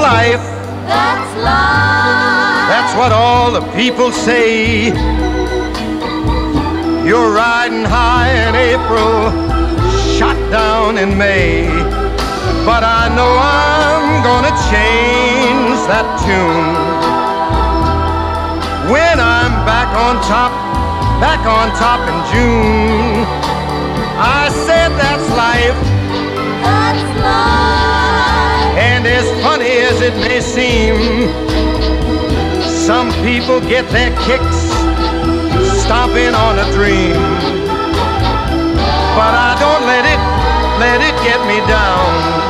life. That's life. That's what all the people say. You're riding high in April, shot down in May. But I know I'm gonna change that tune when I'm back on top in June. I said that's life. That's life. And as funny as it may seem, some people get their kicks stomping on a dream. But I don't let it get me down.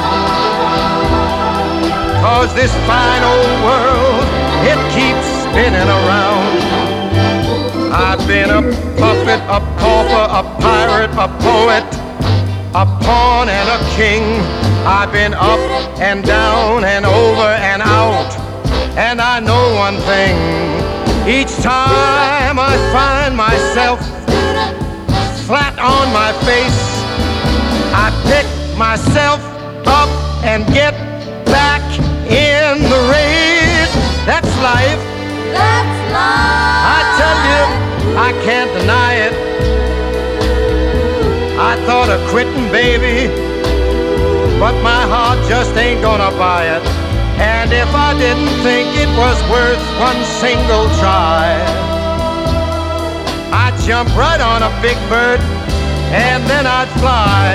'Cause this fine old world, it keeps spinning around. I've been a puppet, a pauper, a pirate, a poet, a pawn and a king. I've been up and down and over and out. And I know one thing, each time I find myself flat on my face, I pick myself up and get back in the race. That's life. That's life. I tell you, I can't deny it. I thought of quitting, baby, but my heart just ain't gonna buy it. And if I didn't think it was worth one single try, I'd jump right on a big bird and then I'd fly.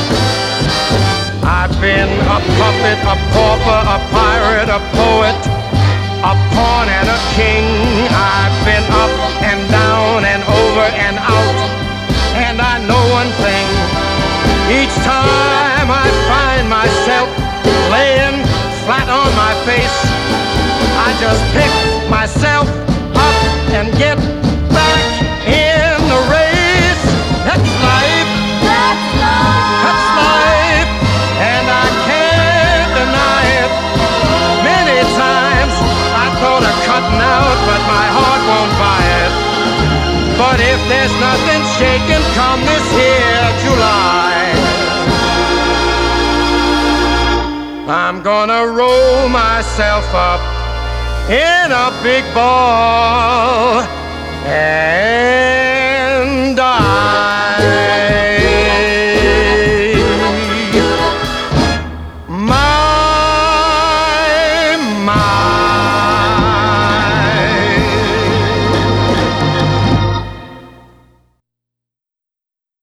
I've been a puppet, a pauper, a pirate, a poet, a pawn and a king. I've been up and down and over and out. And I know one thing, each time I find myself laying flat on my face, I just pick myself up and get back in the race. That's life. That's life. That's life. And I can't deny it. Many times I thought of cutting out, but my heart won't buy it. But if there's nothing shaking come this here July, I'm gonna roll myself up in a big ball and